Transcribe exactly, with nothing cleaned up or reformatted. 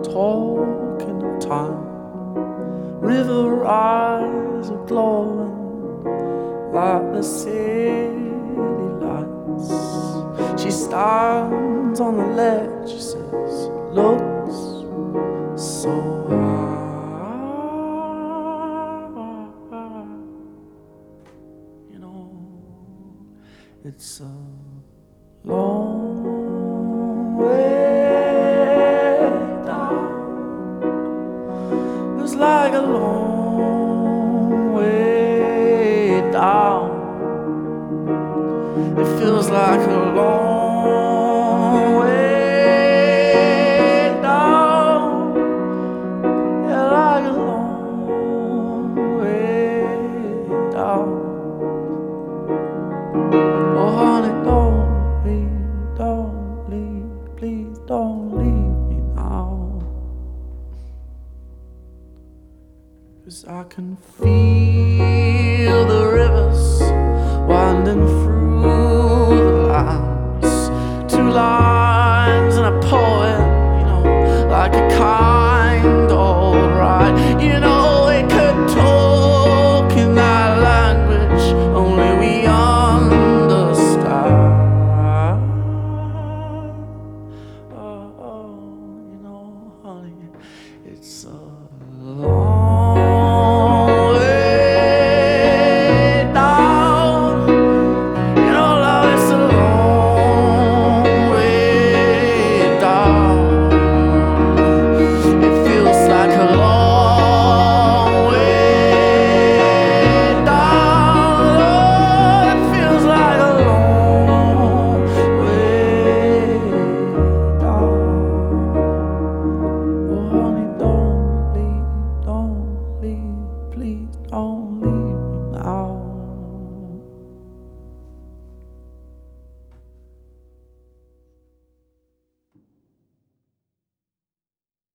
talking of time. River eyes are glowing like the city lights. She stands on the ledge, she says, looks so high. You know, it's a long way down. It's like a long way down. It feels like a long way down. Yeah, like a long way down. Oh honey, don't leave, don't leave, please don't leave me now. 'Cause I can feel the rivers winding through the lines. Two lines and a poem, you know, like a kind old ride. You know, we could talk in that language only we understand. Oh, oh, you know, honey, it's so